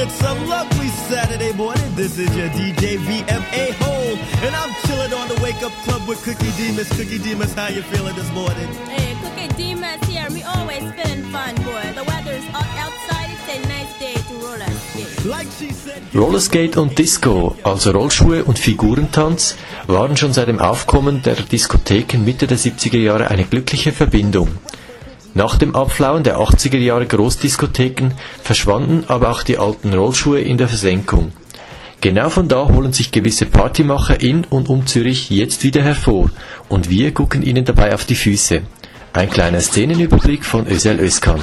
It's a lovely Saturday morning. This is your DJ VMA Hole, and I'm chilling on the Wake Up Club with Cookie Demas. Cookie Demas, how you feeling this morning? Hey, Cookie Demas here. We always feeling fun, boy. The weather is hot outside. It's a nice day to roller skate. Like she said. Rollerskate und Disco, also Rollschuhe und Figurentanz, waren schon seit dem Aufkommen der Diskotheken Mitte der 70er Jahre eine glückliche Verbindung. Nach dem Abflauen der 80er Jahre Großdiskotheken verschwanden aber auch die alten Rollschuhe in der Versenkung. Genau von da holen sich gewisse Partymacher in und um Zürich jetzt wieder hervor und wir gucken ihnen dabei auf die Füße. Ein kleiner Szenenüberblick von Özel Özkan.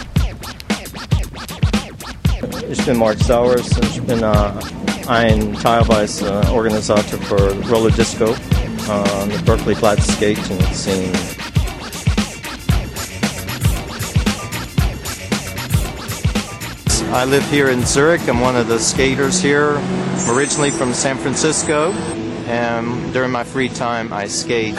Ich bin Mark Sowers und ich bin ein teilweise Organisator für Roller Disco on the Berkeley Flat Skating Scene. I live here in Zurich. I'm one of the skaters here. I'm originally from San Francisco, and during my free time I skate.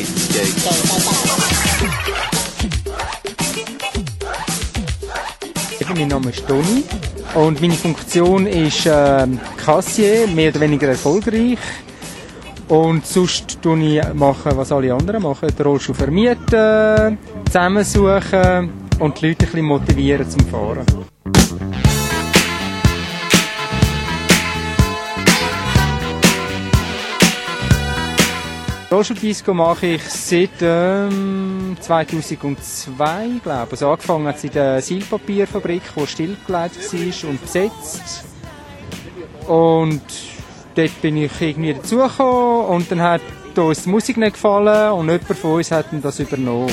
Mein Name ist Toni und meine Funktion ist Kassier, mehr oder weniger erfolgreich. Und sonst tue ich machen, was alle anderen machen, den Rollstuhl vermieten, zusammensuchen und die Leute ein bisschen motivieren zum Fahren. Rollstuhl-Disco mache ich seit 2002, glaube ich. Also angefangen hat es in der Seilpapierfabrik, die stillgelegt war und besetzt. Und dort bin ich irgendwie dazugekommen und dann hat uns die Musik nicht gefallen und jemand von uns hat das übernommen.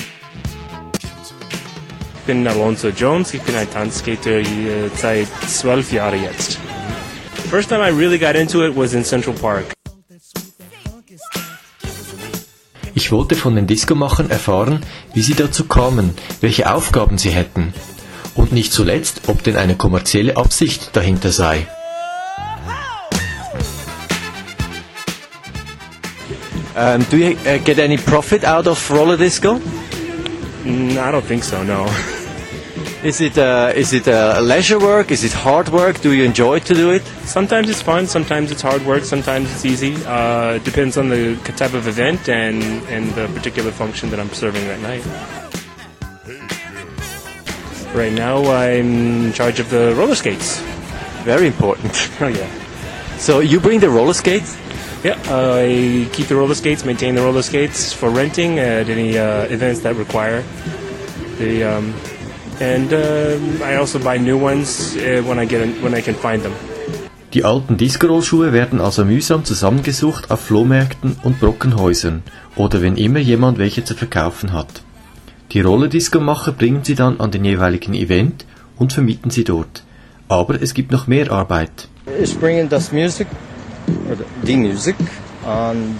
Ich bin Alonso Jones, ich bin ein Tanzskater seit 12 Jahren jetzt. First time I really got into it was in Central Park. Ich wollte von den Disco-Machern erfahren, wie sie dazu kamen, welche Aufgaben sie hätten und nicht zuletzt, ob denn eine kommerzielle Absicht dahinter sei. Do you get any profit out of roller disco? I don't think so, no. Is it leisure work? Is it hard work? Do you enjoy to do it? Sometimes it's fun, sometimes it's hard work, sometimes it's easy. Depends on the type of event and the particular function that I'm serving that night. Right now I'm in charge of the roller skates. Very important. Oh yeah. So you bring the roller skates? Yeah, I keep the roller skates, maintain the roller skates for renting at any events that require the... And I also buy new ones when I can find them. Die alten Disco-Rollschuhe werden also mühsam zusammengesucht auf Flohmärkten und Brockenhäusern oder wenn immer jemand welche zu verkaufen hat. Die Roller-Disco-Macher bringen sie dann an den jeweiligen Event und vermieten sie dort. Aber es gibt noch mehr Arbeit. Ich bringe das Musik, oder die Musik, und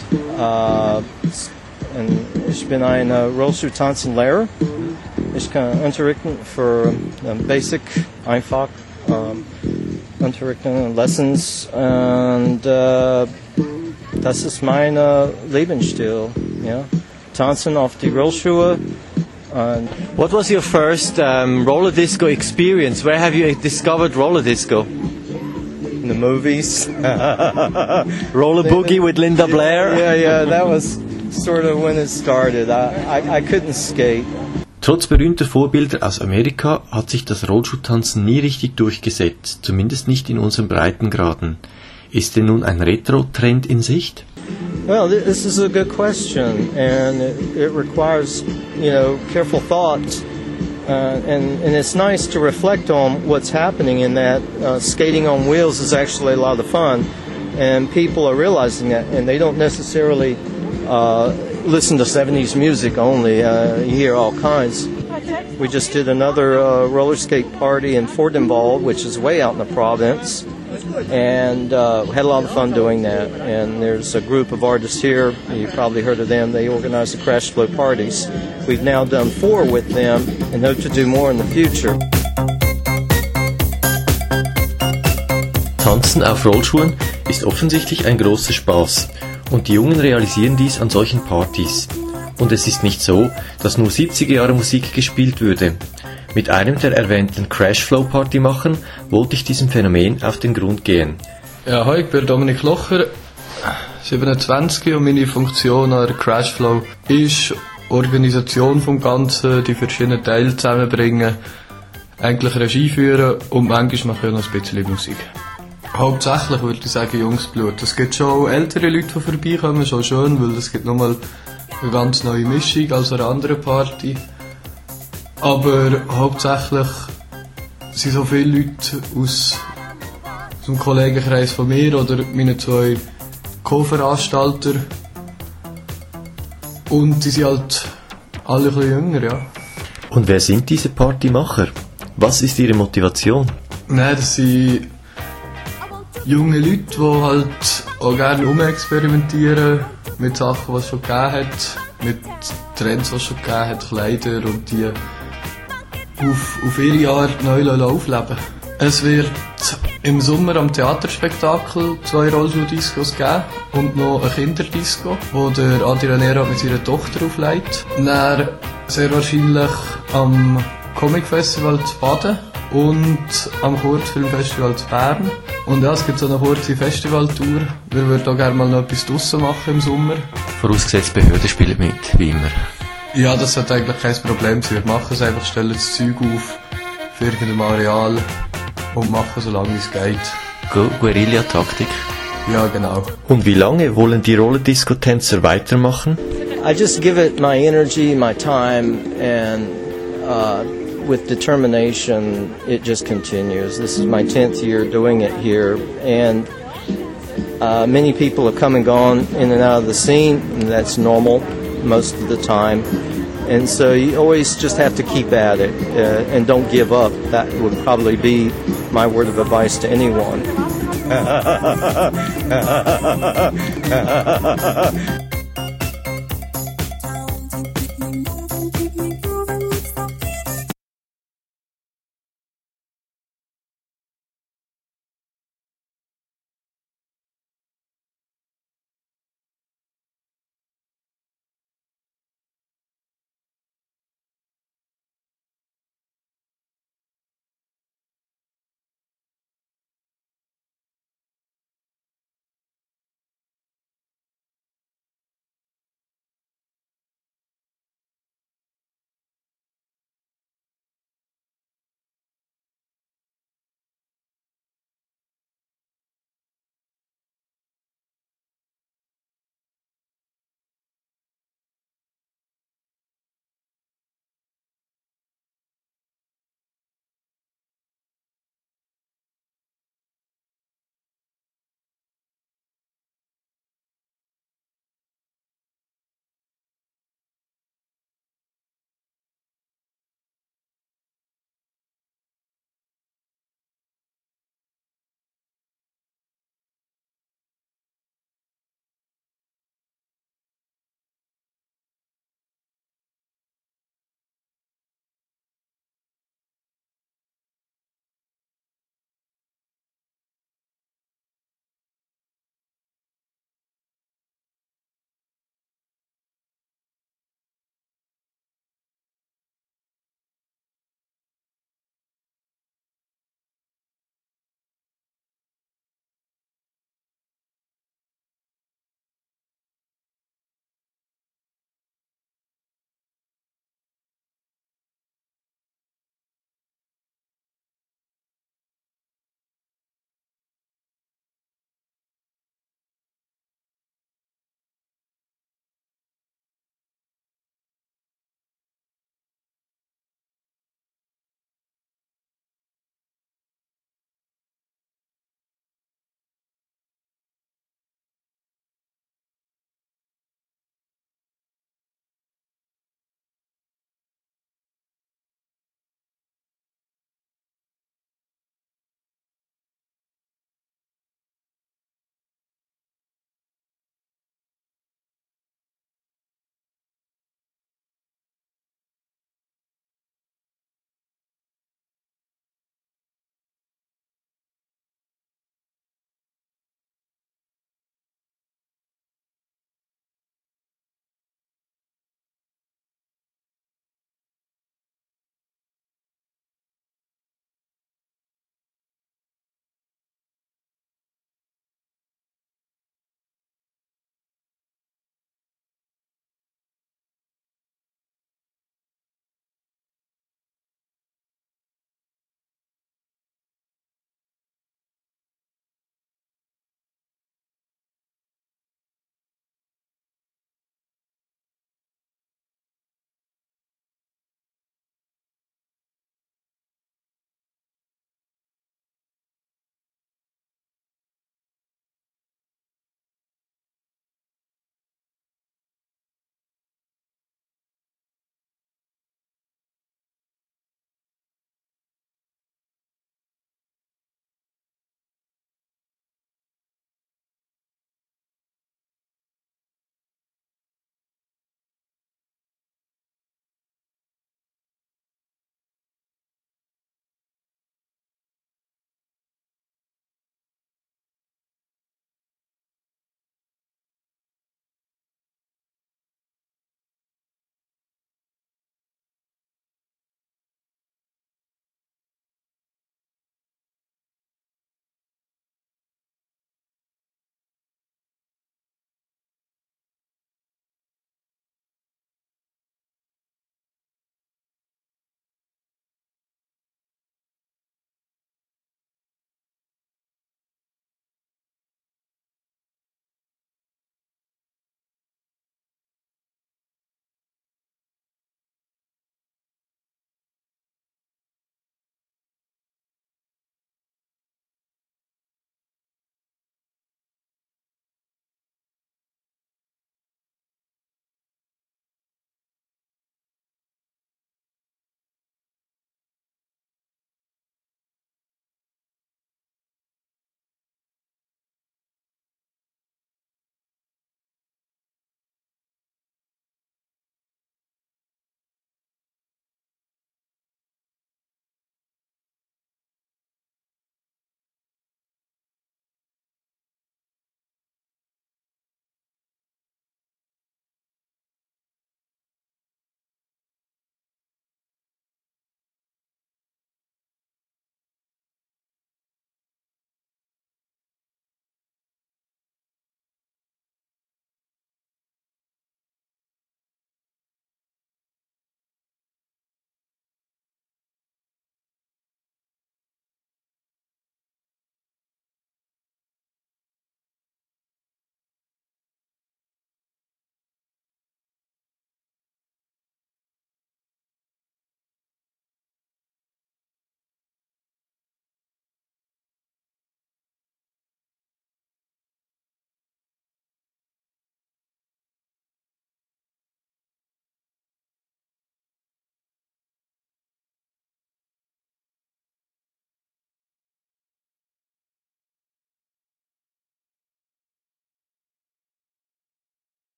ich bin ein Rollstuhl-Tanzenlehrer. Ich kann unterrichten für Basic, einfach unterrichten, Lessons und das ist mein Lebensstil. Ja? Tanzen auf die Rollschuhe. What was your first roller disco experience? Where have you discovered roller disco? In the movies. Roller Boogie with Linda Blair? Yeah, that was sort of when it started. I couldn't skate. Trotz berühmter Vorbilder aus Amerika hat sich das Rollschuhtanzen nie richtig durchgesetzt, zumindest nicht in unseren Breitengraden. Ist denn nun ein Retro-Trend in Sicht? Well, this is a good question, and it requires, careful thought, and it's nice to reflect on what's happening in that skating on wheels is actually a lot of fun, and people are realizing that, and they don't necessarily listen to 70s music only. You hear all kinds. We just did another roller skate party in Fordenwald, which is way out in the province, and had a lot of fun doing that. And there's a group of artists here. You've probably heard of them. They organize the Crash Flow parties. We've now done 4 with them and hope to do more in the future. Tanzen auf Rollschuhen ist offensichtlich ein großer Spaß. Und die Jungen realisieren dies an solchen Partys. Und es ist nicht so, dass nur 70er Jahre Musik gespielt würde. Mit einem der erwähnten Crashflow-Partymachern wollte ich diesem Phänomen auf den Grund gehen. Ja, hi, ich bin Dominik Locher, 27 und meine Funktion an der Crashflow ist Organisation vom Ganzen, die verschiedenen Teile zusammenbringen, eigentlich Regie führen und manchmal mache ich noch ein bisschen Musik. Hauptsächlich würde ich sagen Jungsblut. Es gibt schon ältere Leute, die vorbeikommen, schon schön, weil es gibt nochmal eine ganz neue Mischung als eine andere Party. Aber hauptsächlich sind so viele Leute aus dem Kollegenkreis von mir oder meinen 2 Co-Veranstalter. Und die sind halt alle ein bisschen jünger, ja. Und wer sind diese Partymacher? Was ist ihre Motivation? Nein, das sind junge Leute, die halt auch gerne umexperimentieren mit Sachen, die es schon gegeben hat, mit Trends, die es schon gegeben hat, Kleider und die auf ihre Art neu aufleben. Es wird im Sommer am Theaterspektakel 2 Rollstuhl-Discos geben und noch eine Kinderdisco, wo der Adrian Nera mit seiner Tochter auflegt. Dann sehr wahrscheinlich am Comic Festival zu Baden und am Kurzfilmfestival zu Bern. Und ja, es gibt so eine kurze Festivaltour. Wir würden auch gerne mal noch etwas draussen machen im Sommer. Vorausgesetzt, Behörden spielen mit, wie immer. Ja, das sollte eigentlich kein Problem sein. Wir machen es einfach, stellen das Zeug auf für irgendein Areal und machen so lange es geht. Guerilla-Taktik. Ja, genau. Und wie lange wollen die Rollerdisco-Tänzer weitermachen? I just give it my energy, my time, and with determination, it just continues. This is my 10th year doing it here, and many people have come and gone in and out of the scene, and that's normal most of the time. And so you always just have to keep at it and don't give up. That would probably be my word of advice to anyone.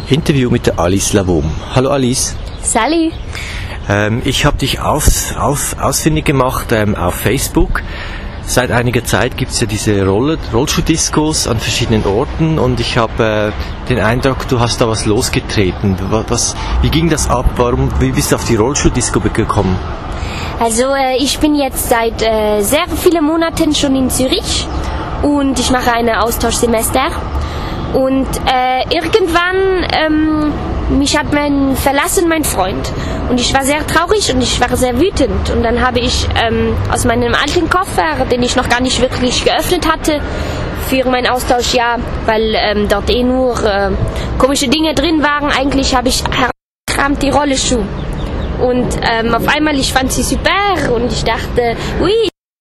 Interview mit der Alice Lavom. Hallo Alice. Salut. Ich habe dich ausfindig gemacht auf Facebook. Seit einiger Zeit gibt es ja diese Rollschuh-Discos an verschiedenen Orten und ich habe den Eindruck, du hast da was losgetreten. Wie ging das ab? Wie bist du auf die Rollschuh-Disco gekommen? Also ich bin jetzt seit sehr vielen Monaten schon in Zürich und ich mache ein Austauschsemester und irgendwann mich hat verlassen mein Freund und ich war sehr traurig und ich war sehr wütend und dann habe ich aus meinem alten Koffer, den ich noch gar nicht wirklich geöffnet hatte, für mein Austauschjahr, weil dort nur komische Dinge drin waren, eigentlich habe ich herausgekramt die Rollschuhe und auf einmal ich fand sie super und ich dachte, ui,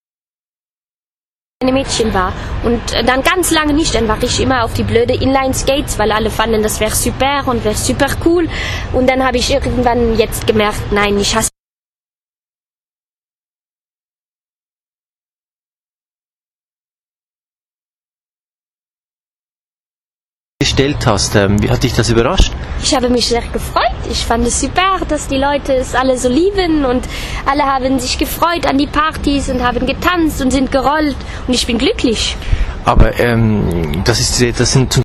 ein Mädchen war und dann ganz lange nicht, dann war ich immer auf die blöde Inline-Skates, weil alle fanden, das wäre super und wäre super cool und dann habe ich irgendwann jetzt gemerkt, nein, ich hasse gestellt hast. Wie hat dich das überrascht? Ich habe mich sehr gefreut. Ich fand es super, dass die Leute es alle so lieben und alle haben sich gefreut an die Partys und haben getanzt und sind gerollt und ich bin glücklich. Aber das sind zum